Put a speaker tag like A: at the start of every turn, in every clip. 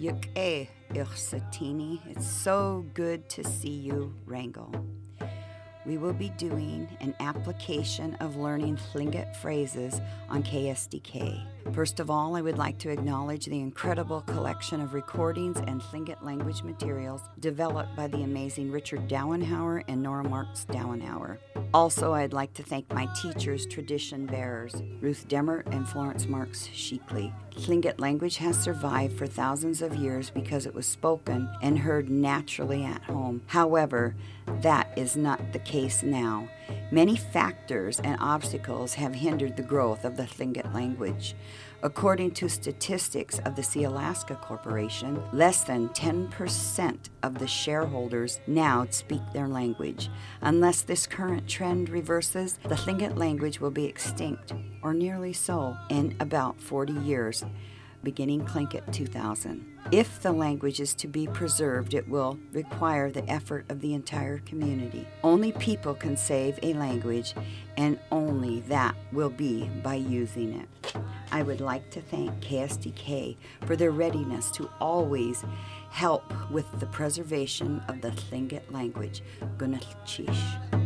A: Yuk Satini. It's so good to see you, Wrangel. We will be doing an application of learning Tlingit phrases on KSDK. First of all, I would like to acknowledge the incredible collection of recordings and Tlingit language materials developed by the amazing Richard Dowenhauer and Nora Marks Dowenhauer. Also, I'd like to thank my teachers, tradition bearers, Ruth Demert and Florence Marks Sheekley. Tlingit language has survived for thousands of years because it was spoken and heard naturally at home. However, that is not the case now. Many factors and obstacles have hindered the growth of the Tlingit language. According to statistics of the Sealaska Corporation, less than 10% of the shareholders now speak their language. Unless this current trend reverses, the Tlingit language will be extinct, or nearly so, in about 40 years, beginning Tlingit 2000. If the language is to be preserved, it will require the effort of the entire community. Only people can save a language, and only that will be by using it. I would like to thank KSDK for their readiness to always help with the preservation of the Tlingit language. Gunalchish.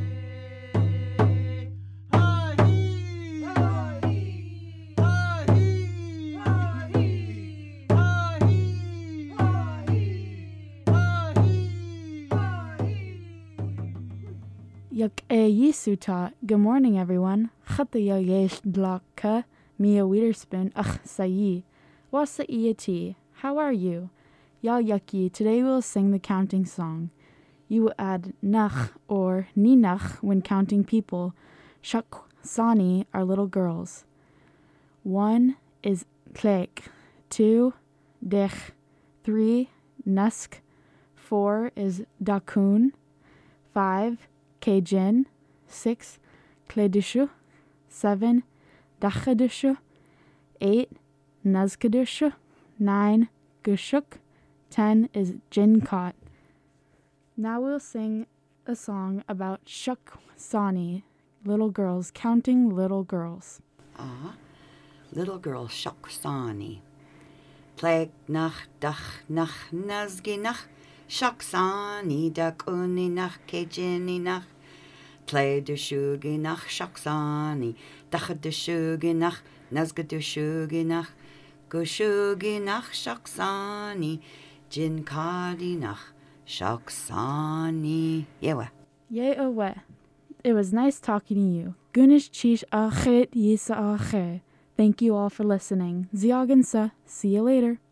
B: Yak Yisuta. Good morning, everyone. Chata yesh dlaka Mia Witherspoon. Sayi. Wasa iati. How are you? Ya Yaki. Today we'll sing the counting song. You will add nach or ninach when counting people. Shak sani are little girls. 1 is klek. 2 dech. 3 nusk. 4 is dakun. 5 Kejin, 6 Kledishu, 7 Dachadishu, 8 Nazkadishu, 9 Gushuk, 10 is Jinkot. Now we'll sing a song about Shuk Sani, little girls, counting little girls.
A: Little girl Shaksani. Pleg nach dach nach nazgi nach. Shaksani dakuni nach kejini nach. Play de shugi nach shaksani. Dach de shugi nach nazga de shugi nach. Gushugi nach shaksani. Jinkadi nach shaksani. Yewa.
B: Yewa. It was nice talking to you. Gunish chish achet yisa ache. Thank you all for listening. Ziagansa. See you later.